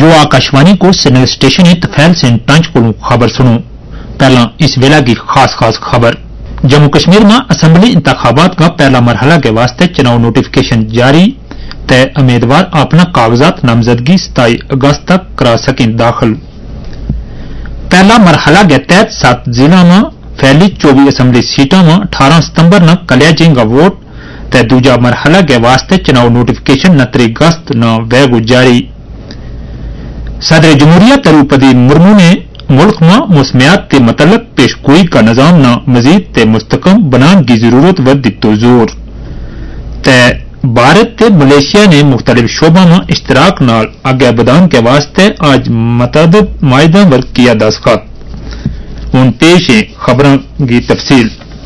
जो आकाशवाणी को श्रीनगर स्टेशन है तफैल से टंच को खबर सुनो। पहला इस वेला की खास खबर। जम्मू कश्मीर में असम्बली इंतखाबात का पहला मरहला के वास्ते चुनाव नोटिफिकेशन जारी। तय उम्मीदवार अपना कागजात नामजदगी 27 अगस्त तक करा सकें दाखिल। पहला मरहला के तहत 7 जिलों में फैली 24 असम्बली सीटों में 18 सितंबर न कलिया जाएगा वोट। तय दूजा मरहला के वास्ते चुनाव नोटिफिकेशन 29 अगस्त न वेगु जारी। सदर जमहूरिया द्रौपदी मुर्मू ने मुल्क में मौसमियात के मतलब पेशगोई का निजाम न मजीद ते मुस्तकम बनाने की जरूरत व दितो जोर। तय भारत ते मलेशिया ने मुख्तलिफ शोबों में इश्तराक नाल आगे बदान के वास्ते आज मतअद्दिद माहिदा पर किया दस्तखत। उन पेश है खबरों की तफसील।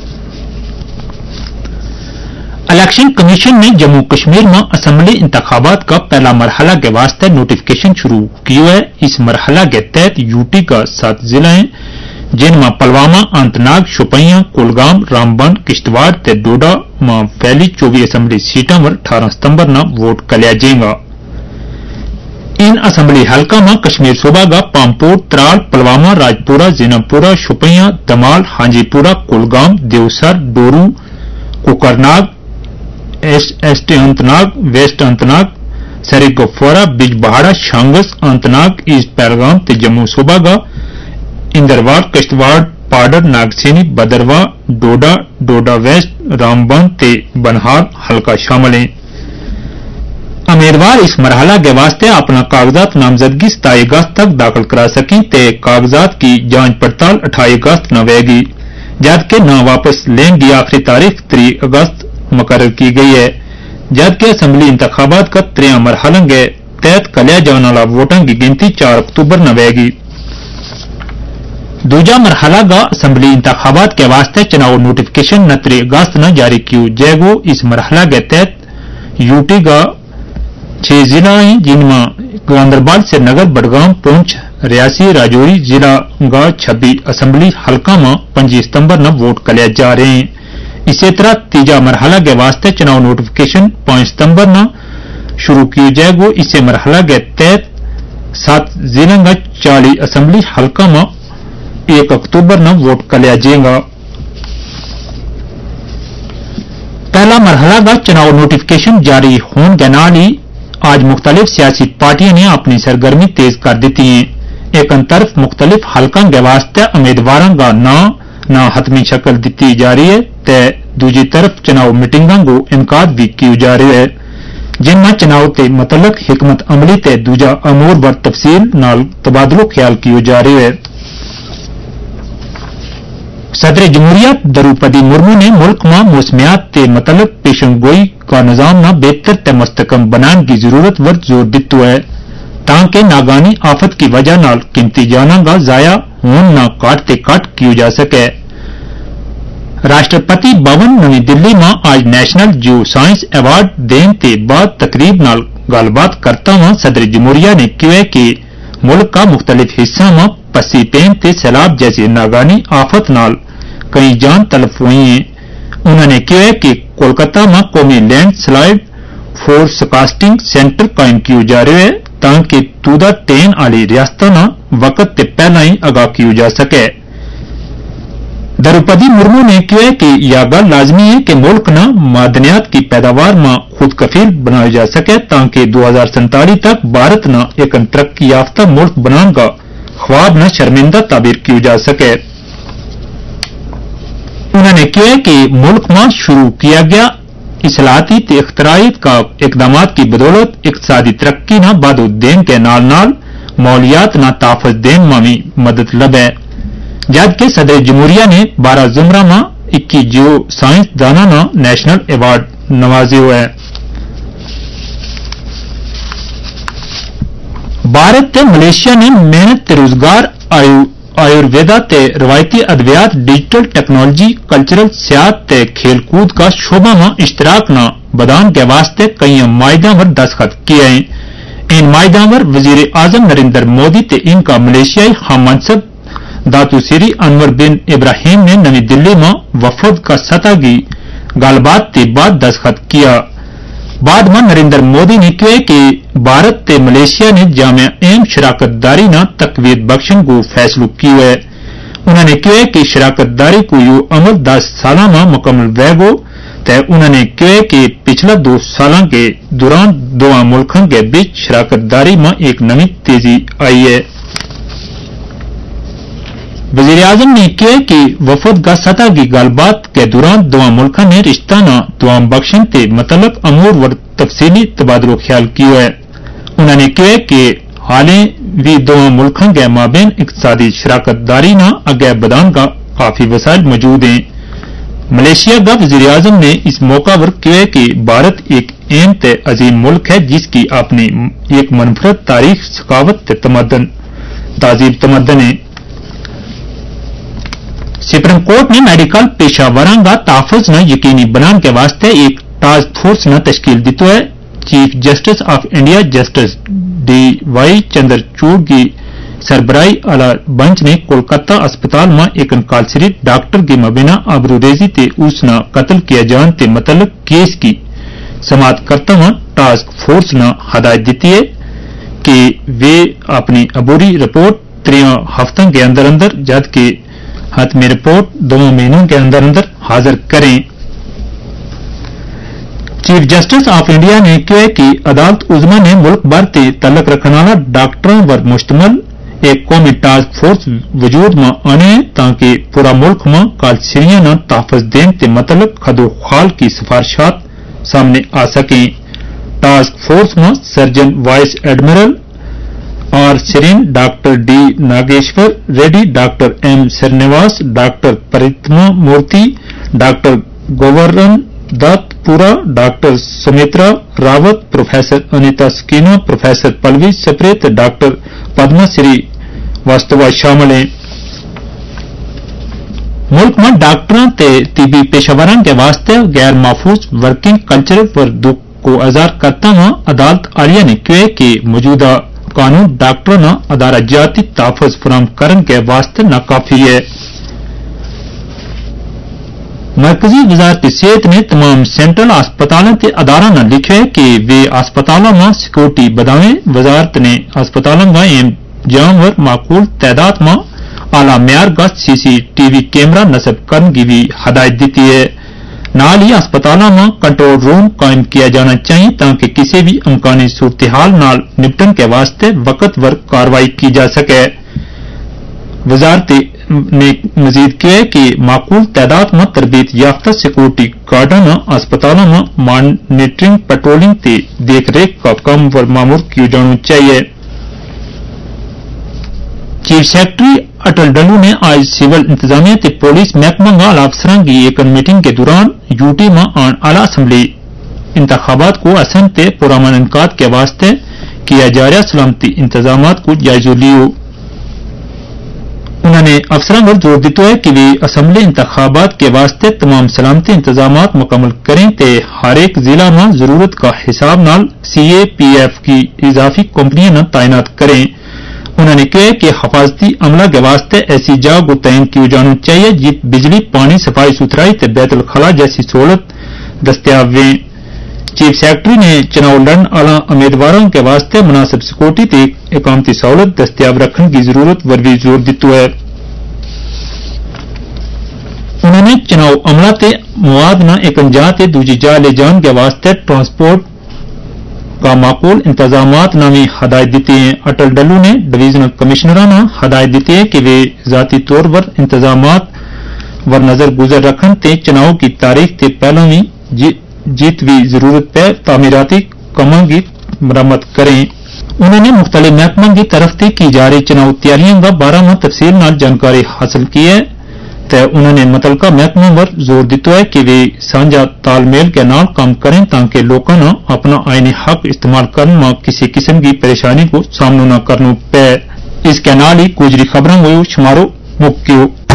इलेक्शन कमीशन ने जम्मू कश्मीर में असम्बली इंतखाबात का पहला मरहला के वास्ते नोटिफिकेशन शुरू किया है। इस मरहला के तहत यूटी का 7 जिले हैं जिनमें पलवामा, अनंतनाग, शोपियां, कुलगाम, रामबन, किश्तवाड़ ते डोडा में फैली 24 असम्बली सीटों पर 18 सितंबर न वोट कलिया जाएगा। इन असम्बली हल्का में कश्मीर सूबा का Pampore, Tral, Pulwama, Rajpura, Zainapora, Shopian, Damhal, Hanjipora, Kulgam, Devsar, Doru, Kokernag, ST Anantnag, West Anantnag, Srigufwara, Bijbehara, Shangus, Anantnag, East Pahalgam ते जम्मू सूबा का इंदरवार, किश्तवाड़, पाडर, नागसेनी, बदरवा, डोडा, डोडा वेस्ट, रामबन ते बनहार हल्का शामिल हैं। उम्मीदवार इस मरहला के वास्ते अपना कागजात नामजदगी 27 अगस्त तक दाखिल करा सकें ते कागजात की जांच पड़ताल 28 अगस्त न होगी, जबकि न वापस लेने की आखिरी तारीख 3 अगस्त मुकर्रर की गई है। जबकि असम्बली इंतखाबात का 3 मरहला के तहत कलिया जाने वाला वोटों की गिनती 4 अक्टूबर न होगी। दूजा मरहला का असम्बली इंतखाबात के वास्ते चुनाव नोटिफिकेशन 29 अगस्त न जारी किया जाएगा। इस मरहला के तहत यूटी का 6 जिला हैं जिनमें गांधरबल, श्रीनगर, बडगाम, पुंछ, रियासी, राजौरी जिला का 26 असम्बली हल्का में 25 सितंबर न वोट कलिया जा रहे हैं। इसी तरह तीजा मरहला के वास्ते चुनाव नोटिफिकेशन 5 सितंबर न शुरू किया जाएगा। इसी मरहला के तहत 7 जिलों का 40 असम्बली हल्का में 1 अक्टूबर न वोट कलिया जाएगा। पहला मरहला का चुनाव नोटिफिकेशन जारी होने के नाल ही आज मुख्तलिफ सियासी पार्टियों ने अपनी सरगर्मी तेज कर दी है। एक तरफ मुख्तलिफ हल्कों के वास्ते उम्मीदवारों का ना हतमी शक्ल दी जा रही है ते दूसरी तरफ चुनाव मीटिंगों को इनकाद भी किया जा रहा है जिनमें चुनाव के मुतल्लक हिकमत अमली ते दूजा अमूर बर तफसील नाल तबादलो ख्याल किया जा रहा है। सदर जमहूरिया द्रौपदी मुर्मू ने मुल्क में मौसमियात के मुतल्लक पेशनगोई का निजाम न बेहतर ते मुस्तकम बनाने की जरूरत पर जोर दिता है ताकि नागानी आफत की वजह नाल कीमती जाना का जाया होने न काटते काट किया जा सके। राष्ट्रपति भवन नवी दिल्ली में आज नेशनल जियो साइंस अवार्ड देने के बाद तकरीब नाल गलबात करता हुआ सदर जमहूरिया ने कहा कि मुल्क का मुख्तलिफ हिस्सा में पसी पेन ते सैलाब जैसी नागानी आफत नाल कई जान तलफ हुई हैं। उन्होंने कहा कि कोलकाता में कौमी लैंड स्लाइड फोरकास्टिंग सेंटर कायम किया जा रहा है ताकि तूदा टेन वाली रियासतों न वक्त ते पहला ही आगाह किया जा सके। द्रौपदी मुर्मू ने कहा कि यह गल लाजमी है कि मुल्क न मादनियात की पैदावार में खुद कफील बनाया जा सके ताकि 2047 तक भारत न एक तरक्की याफ्ता मुल्क बनाने का ख्वाब न शर्मिंदा ताबीर किया जा सके। उन्होंने कहा कि मुल्क में शुरू किया गया इसलाहती ते इख्तराई का इकदामात की बदौलत इक्तसादी तरक्की न बादो देन के नाल नाल मौलियात न ताफज देन में भी मदद लबे। जबकि सदर जमहूरिया ने 12 जुमरा में 21 जियो साइंस दाना न नेशनल अवार्ड नवाजे हुए। भारत ते मलेशिया ने मेहनत ते रोजगार आयुर्वेदा ते रवायती अद्वियात डिजिटल टेक्नोलॉजी कल्चरल सियाहत ते खेलकूद का शोबा में इश्तराक न बदान के वास्ते कई माहिदा पर दस्तखत किए हैं। इन माहिदा पर वजीर आजम नरेंद्र मोदी ते इनका मलेशियाई हममनसब दातू सीरी अनवर बिन इब्राहिम ने नवी दिल्ली में वफद का सतह की गलबात के बाद दस्तखत किया। بعد میں نریندر مودی نے کہا کہ بھارت تے ملیشیا نے جامع اہم شراکت داری نہ تقویت بخشن کو فیصلو کیو ہے. انہوں نے کہا کہ شراکت داری کو یو عمل 10 سالہ میں مکمل ویگو تے انہوں نے کہا کہ پچھلا 2 سالوں کے دوران دونوں ملکوں کے بیچ شراکت داری میں ایک نئی تیزی آئی ہے. وزیر اعظم نے کہا کہ وفد کا سطح کی گل بات کے دوران دونوں ملکوں نے رشتہ نہ دوام بخشن تے متعلق امور و تفصیلی تبادلہ خیال کیا ہے. انہوں نے کہا کہ حالیں بھی دونوں ملکوں کے مابین اقتصادی شراکت داری نہ اگے بدان کا کافی وسائل موجود ہیں. ملیشیا کا وزیر اعظم نے اس موقع پر کہا کہ بھارت ایک اہم تے عظیم ملک ہے جس کی اپنی ایک منفرد تاریخ، ثقافت تے تہذیب تمدن ہے. سپریم کورٹ نے میڈیکل پیشہ وراں کا تحفظ نہ یقینی بنانے کے واسطے ایک ٹاسک فورس نہ تشکیل دیتا ہے. Chief justice of India justice D Y Chandrachud کی سربراہی اعلی بنچ نے کولکتہ اسپتال میں ایک انکارسریٹ ڈاکٹر کی مبینہ آبروریزی تے اس نہ قتل کیا جان تے متعلق کیس کی سماعت کرتا ہوا ٹاسک فورس نے ہدایت دیتی ہے کہ وہ اپنی عبوری رپورٹ 3 ہفتوں کے اندر جبکہ حتمی رپورٹ 2 مہینوں کے اندر حاضر کریں. چیف جسٹس آف انڈیا نے کہا کہ عدالت عظمی نے ملک بھر سے تعلق رکھنے والا ڈاکٹروں پر مشتمل ایک قومی ٹاسک فورس وجود میں آنے تاکہ پورا ملک میں کالسریاں نہ تحفظ دین کے متعلق خد و خال کی سفارشات سامنے آ سکیں. ٹاسک فورس میں surgeon vice admiral R Sarin, doctor D Nageshwar Reddy, doctor M Srinivas, doctor Pratima Murthy, doctor Govardhan Dutt Puri, doctor Saumitra Rawat, professor Anita Saxena, professor Pallavi Saple, doctor Padma Srivastava شامل ہیں. ملک میں ڈاکٹروں تے طبی پیشہ وراں کے واسطے غیر محفوظ ورکنگ کلچر پر دکھ کو اظہار کرتا ہوا عدالت عالیہ نے کہا کہ موجودہ قانون ڈاکٹروں نہ ادارہ جاتی تحفظ فراہم کرنے کے واسطے ناکافی ہے. مرکزی وزارت صحت نے تمام سینٹرل ہسپتالوں کے اداروں نے لکھے کہ وہ ہسپتالوں میں سیکورٹی بڑھائیں. وزارت نے ہسپتالوں کا جام اور معقول تعداد میں اعلی معیار کا CCTV کیمرہ نصب کرنے کی بھی ہدایت دیتی ہے. نال ہی ہسپتالوں میں کنٹرول روم قائم کیا جانا چاہیے تاکہ کسی بھی امکانی صورتحال نال نپٹن کے واسطے وقت ور کارروائی کی جا سکے. وزارت نے مزید کیا کہ معقول تعداد میں تربیت یافتہ سیکورٹی گارڈوں نے ہسپتالوں میں مانیٹرنگ، پیٹرولنگ تے دیکھ ریکھ کا کام پر معمور کیا جانا چاہیے. چیف سیکرٹری اٹل ڈلو نے آج سول انتظامیہ تے پولیس محکمہ اعلی افسران کی ایک میٹنگ کے دوران یوٹی میں اعلی اسمبلی انتخابات کو احسن تے پرامن انعقاد کے واسطے کیا جا رہا سلامتی انتظامات کو جائزہ لیا. انہوں نے افسران پر زور دیتا ہے کہ وہ اسمبلی انتخابات کے واسطے تمام سلامتی انتظامات مکمل کریں تے ہر ایک ضلع میں ضرورت کا حساب نال CAPF کی اضافی کمپنیاں نہ تعینات کریں. انہوں نے کہا کہ حفاظتی عملہ کے واسطے ایسی جگہ کو تعین کیا جانا چاہیے جت بجلی، پانی، صفائی ستھرائی تے بیت الخلاء جیسی سہولت دستیاب ہیں. چیف سیکرٹری نے چناؤ لڑنے والا امیدواروں کے واسطے مناسب سیکورٹی تے اقامتی سہولت دستیاب رکھنے کی ضرورت پر بھی زور دیتا ہے. انہوں نے چناؤ عملہ تے مواد نہ ایک انجا تے دوجی جا لے جان کے واسطے ٹرانسپورٹ کا معقول انتظامات نامی ہدایت دیتے ہیں. اٹل ڈلو نے ڈویژنل کمشنروں نے ہدایت دیتے ہیں کہ وہ ذاتی طور پر انتظامات ور نظر گزر رکھن تے چناؤ کی تاریخ تے پہلوں بھی جیت بھی ضرورت پہ تعمیراتی کاموں کی مرمت کریں. انہوں نے مختلف محکموں کی طرف سے کی جا رہی چناؤ تیاریوں کا بارے میں تفصیل نال جانکاری حاصل کی ہے تے انہوں نے متعلقہ محکموں پر زور دیتا ہے کہ وہ سانجھا تال میل کے نال کام کریں تاکہ لوگوں نے اپنا آئینی حق استعمال کرنے میں کسی قسم کی پریشانی کو سامنا نہ کرنا پے. اس کے نال ہی گزری خبروں کو شمارو مک